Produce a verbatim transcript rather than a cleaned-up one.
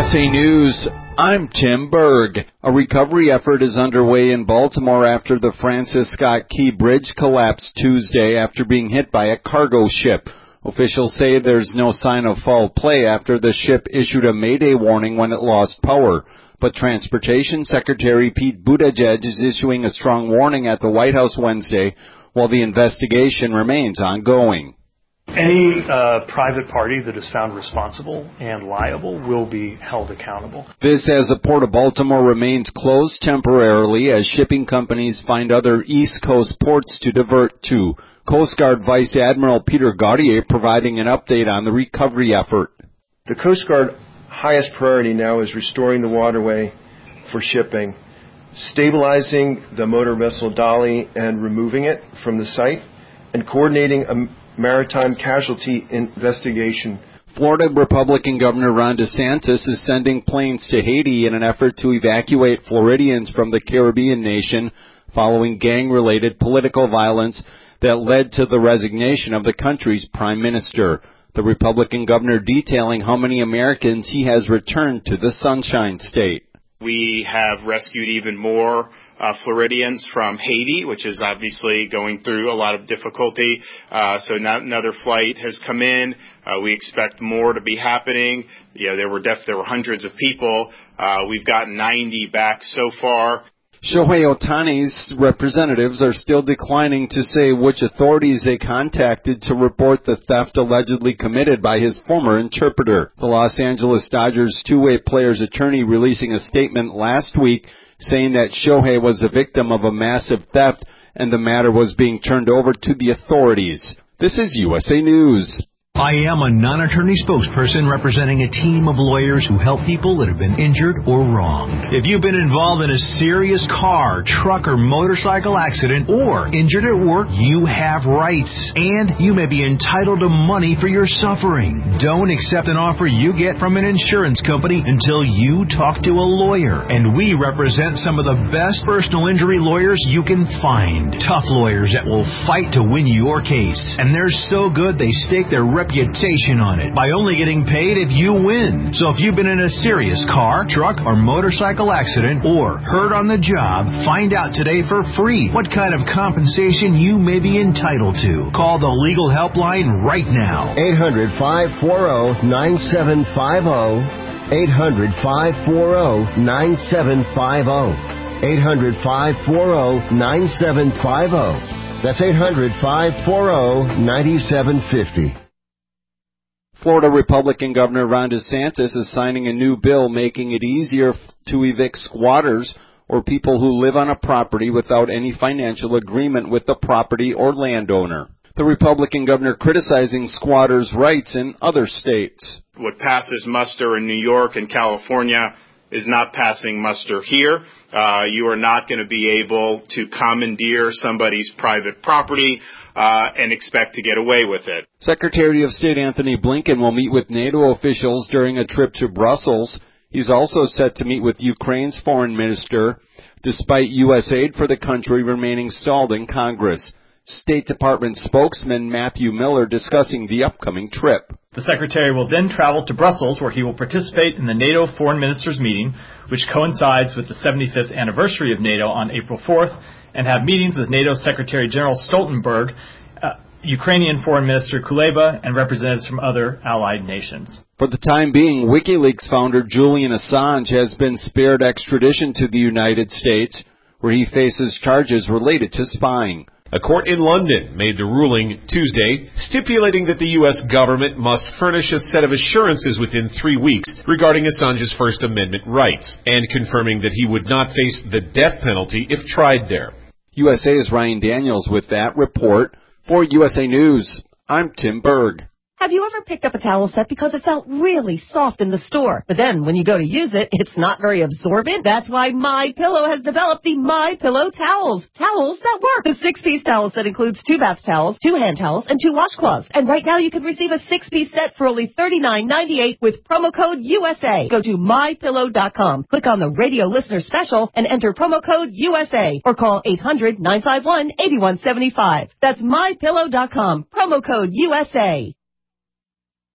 S A News, I'm Tim Berg. A recovery effort is underway in Baltimore after the Francis Scott Key Bridge collapsed Tuesday after being hit by a cargo ship. Officials say there's no sign of foul play after the ship issued a mayday warning when it lost power. But Transportation Secretary Pete Buttigieg is issuing a strong warning at the White House Wednesday while the investigation remains ongoing. Any uh, private party that is found responsible and liable will be held accountable. This as the Port of Baltimore remains closed temporarily as shipping companies find other East Coast ports to divert to. Coast Guard Vice Admiral Peter Gautier providing an update on the recovery effort. The Coast Guard highest priority now is restoring the waterway for shipping, stabilizing the motor vessel Dolly and removing it from the site, and coordinating a maritime casualty investigation. Florida Republican Governor Ron DeSantis is sending planes to Haiti in an effort to evacuate Floridians from the Caribbean nation following gang-related political violence that led to the resignation of the country's prime minister. The Republican governor detailing how many Americans he has returned to the Sunshine State. We have rescued even more uh, Floridians from Haiti, which is obviously going through a lot of difficulty. Uh, so not another flight has come in. Uh, we expect more to be happening. You know, there were def- there were hundreds of people. Uh, we've gotten ninety back so far. Shohei Ohtani's representatives are still declining to say which authorities they contacted to report the theft allegedly committed by his former interpreter. The Los Angeles Dodgers two-way player's attorney releasing a statement last week saying that Shohei was the victim of a massive theft and the matter was being turned over to the authorities. This is U S A News. I am a non-attorney spokesperson representing a team of lawyers who help people that have been injured or wronged. If you've been involved in a serious car, truck, or motorcycle accident or injured at work, you have rights, and you may be entitled to money for your suffering. Don't accept an offer you get from an insurance company until you talk to a lawyer, and we represent some of the best personal injury lawyers you can find. Tough lawyers that will fight to win your case, and they're so good they stake their reputation on it by only getting paid if you win. So if you've been in a serious car, truck, or motorcycle accident or hurt on the job, find out today for free what kind of compensation you may be entitled to. Call the legal helpline right now. eight hundred, five four zero, nine seven five zero. eight hundred, five four zero, nine seven five zero. eight hundred, five four zero, nine seven five zero. That's eight hundred, five four zero, nine seven five zero. Florida Republican Governor Ron DeSantis is signing a new bill making it easier to evict squatters or people who live on a property without any financial agreement with the property or landowner. The Republican governor criticizing squatters' rights in other states. What passes muster in New York and California is not passing muster here. Uh, you are not going to be able to commandeer somebody's private property uh, and expect to get away with it. Secretary of State Anthony Blinken will meet with NATO officials during a trip to Brussels. He's also set to meet with Ukraine's foreign minister, despite U S aid for the country remaining stalled in Congress. State Department spokesman Matthew Miller discussing the upcoming trip. The Secretary will then travel to Brussels, where he will participate in the NATO Foreign Ministers meeting, which coincides with the seventy-fifth anniversary of NATO on April fourth, and have meetings with NATO Secretary General Stoltenberg, uh, Ukrainian Foreign Minister Kuleba, and representatives from other allied nations. For the time being, WikiLeaks founder Julian Assange has been spared extradition to the United States, where he faces charges related to spying. A court in London made the ruling Tuesday, stipulating that the U S government must furnish a set of assurances within three weeks regarding Assange's First Amendment rights, and confirming that he would not face the death penalty if tried there. U S A's Ryan Daniels with that report. For U S A News, I'm Tim Berg. Have you ever picked up a towel set because it felt really soft in the store, but then when you go to use it, it's not very absorbent? That's why MyPillow has developed the MyPillow towels. Towels that work. The six-piece towel set includes two bath towels, two hand towels, and two washcloths. And right now you can receive a six-piece set for only thirty-nine ninety-eight with promo code U S A. Go to my pillow dot com, click on the radio listener special, and enter promo code U S A, or call eight hundred, nine five one, eight one seven five. That's my pillow dot com, promo code U S A.